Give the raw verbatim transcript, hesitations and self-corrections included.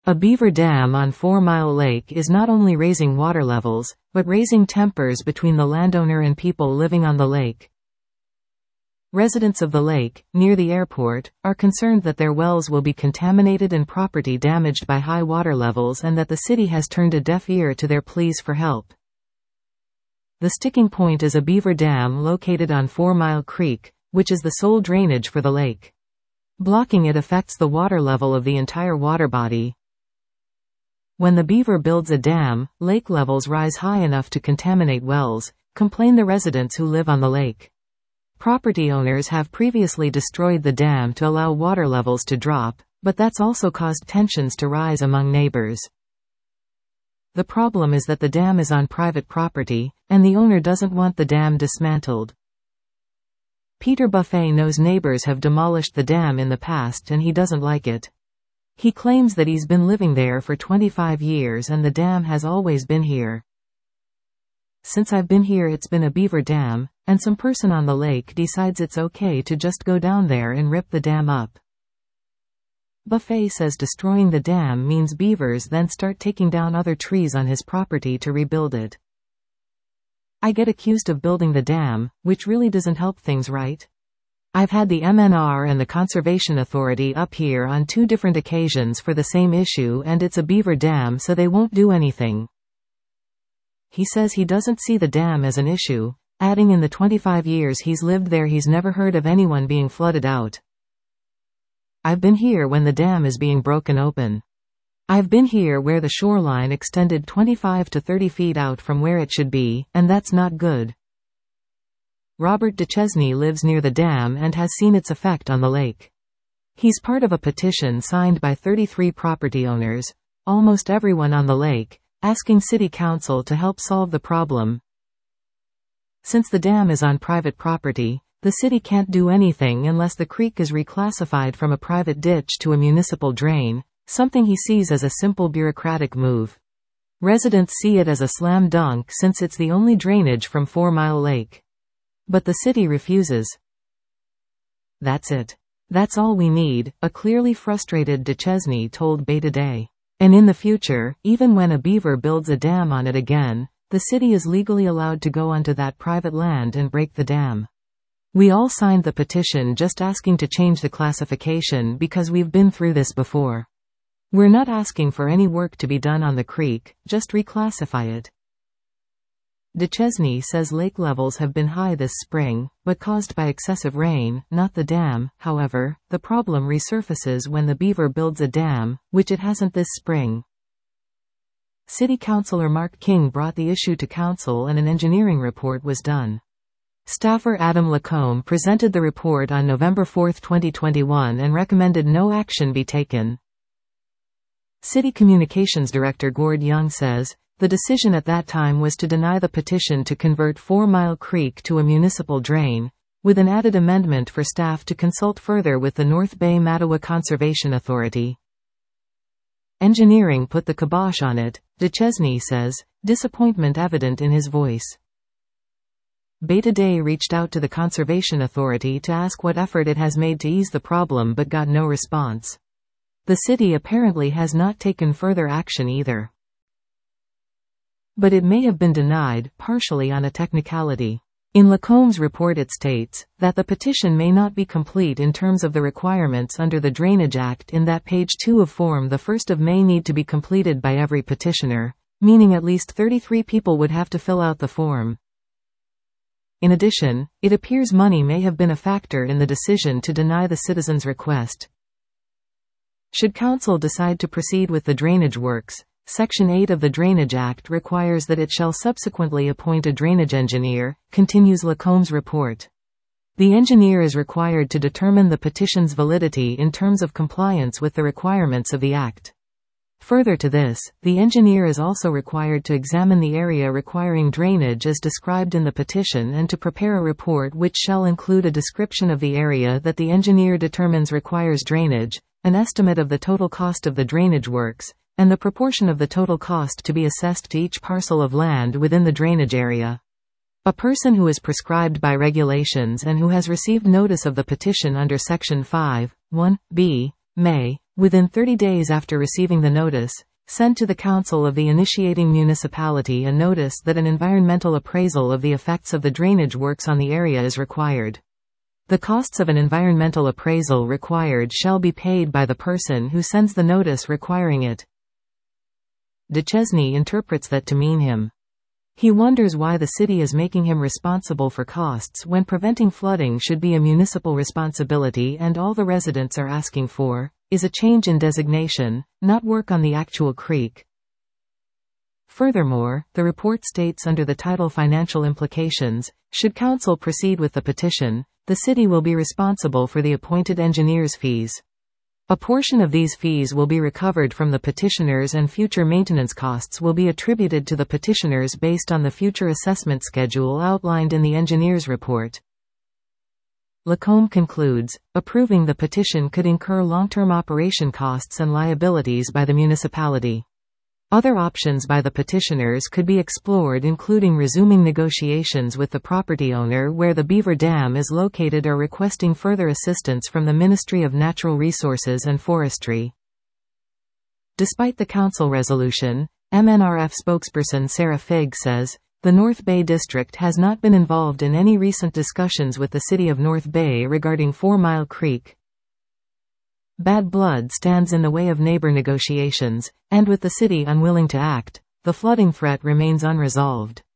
A beaver dam on Four Mile Lake is not only raising water levels, but raising tempers between the landowner and people living on the lake. Residents of the lake, near the airport, are concerned that their wells will be contaminated and property damaged by high water levels, and that the city has turned a deaf ear to their pleas for help. The sticking point is a beaver dam located on Four Mile Creek, which is the sole drainage for the lake. Blocking it affects the water level of the entire water body. When the beaver builds a dam, lake levels rise high enough to contaminate wells, complain the residents who live on the lake. Property owners have previously destroyed the dam to allow water levels to drop, but that's also caused tensions to rise among neighbors. The problem is that the dam is on private property, and the owner doesn't want the dam dismantled. Peter Buffet knows neighbors have demolished the dam in the past and he doesn't like it. He claims that he's been living there for twenty-five years and the dam has always been here. Since I've been here it's been a beaver dam, and some person on the lake decides it's okay to just go down there and rip the dam up. Buffet says destroying the dam means beavers then start taking down other trees on his property to rebuild it. I get accused of building the dam, which really doesn't help things, right? I've had the M N R and the Conservation Authority up here on two different occasions for the same issue, and it's a beaver dam, so they won't do anything. He says he doesn't see the dam as an issue, adding in the twenty-five years he's lived there he's never heard of anyone being flooded out. I've been here when the dam is being broken open. I've been here where the shoreline extended twenty-five to thirty feet out from where it should be, and that's not good. Robert Duchesne lives near the dam and has seen its effect on the lake. He's part of a petition signed by thirty-three property owners, almost everyone on the lake, asking City Council to help solve the problem. Since the dam is on private property, the city can't do anything unless the creek is reclassified from a private ditch to a municipal drain, something he sees as a simple bureaucratic move. Residents see it as a slam dunk since it's the only drainage from Four Mile Lake. But the city refuses. That's it. That's all we need, a clearly frustrated Duchesne told Bay Today. And in the future, even when a beaver builds a dam on it again, the city is legally allowed to go onto that private land and break the dam. We all signed the petition just asking to change the classification because we've been through this before. We're not asking for any work to be done on the creek, just reclassify it. Duchesne says lake levels have been high this spring, but caused by excessive rain, not the dam. However, the problem resurfaces when the beaver builds a dam, which it hasn't this spring. City Councilor Mark King brought the issue to council and an engineering report was done. Staffer Adam Lacombe presented the report on November fourth twenty twenty-one and recommended no action be taken. City Communications Director Gord Young says, the decision at that time was to deny the petition to convert Four Mile Creek to a municipal drain, with an added amendment for staff to consult further with the North Bay Mattawa Conservation Authority. Engineering put the kibosh on it, Duchesne says, disappointment evident in his voice. Bay Today reached out to the Conservation Authority to ask what effort it has made to ease the problem but got no response. The city apparently has not taken further action either. But it may have been denied, partially on a technicality. In Lacombe's report it states, that the petition may not be complete in terms of the requirements under the Drainage Act in that page two of Form the first of May need to be completed by every petitioner, meaning at least thirty-three people would have to fill out the form. In addition, it appears money may have been a factor in the decision to deny the citizens' request. Should council decide to proceed with the drainage works, Section eight of the Drainage Act requires that it shall subsequently appoint a drainage engineer, continues Lacombe's report. The engineer is required to determine the petition's validity in terms of compliance with the requirements of the Act. Further to this, the engineer is also required to examine the area requiring drainage as described in the petition and to prepare a report which shall include a description of the area that the engineer determines requires drainage, an estimate of the total cost of the drainage works, and the proportion of the total cost to be assessed to each parcel of land within the drainage area. A person who is prescribed by regulations and who has received notice of the petition under Section five, one B, may, Within thirty days after receiving the notice, send to the council of the initiating municipality a notice that an environmental appraisal of the effects of the drainage works on the area is required. The costs of an environmental appraisal required shall be paid by the person who sends the notice requiring it. Duchesne interprets that to mean him. He wonders why the city is making him responsible for costs when preventing flooding should be a municipal responsibility, and all the residents are asking for is a change in designation, not work on the actual creek. Furthermore, the report states under the title Financial Implications, should council proceed with the petition, the city will be responsible for the appointed engineer's fees. A portion of these fees will be recovered from the petitioners, and future maintenance costs will be attributed to the petitioners based on the future assessment schedule outlined in the engineer's report. Lacombe concludes, approving the petition could incur long-term operation costs and liabilities by the municipality. Other options by the petitioners could be explored, including resuming negotiations with the property owner where the Beaver Dam is located or requesting further assistance from the Ministry of Natural Resources and Forestry. Despite the council resolution, M N R F spokesperson Sarah Figg says, the North Bay District has not been involved in any recent discussions with the City of North Bay regarding Four Mile Creek. Bad blood stands in the way of neighbor negotiations, and with the city unwilling to act, the flooding threat remains unresolved.